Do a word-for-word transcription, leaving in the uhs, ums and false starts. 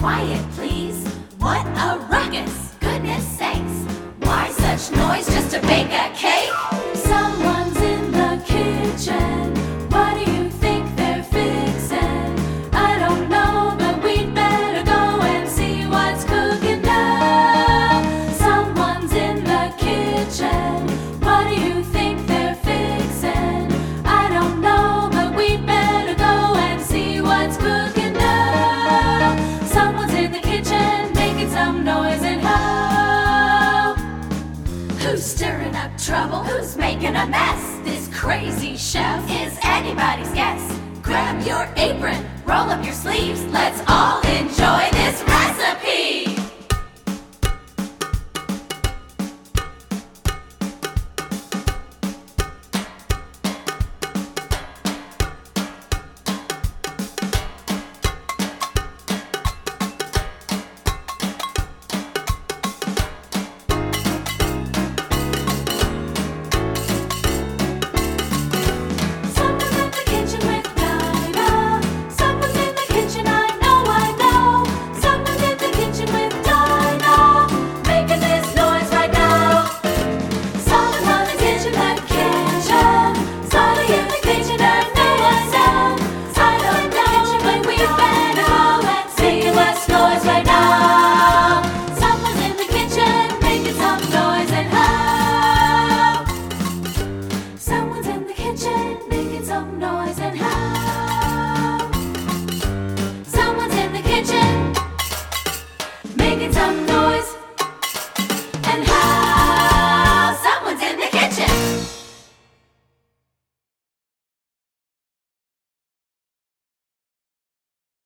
quiet, please. What a ruckus! Goodness sakes! Why such noise just to bake a cake? Someone's in the kitchen. What do you think they're fixing? I don't know, but we'd better go and see what's cooking now. Someone's in the kitchen. What do you think they're fixing? I don't know, but we'd better go and see what's cooking now. Someone's in the kitchen making some noise, and how? Who's stirring up trouble? Who's making a mess? This crazy chef is anybody's guess. Grab your apron, roll up your sleeves, let's all enjoy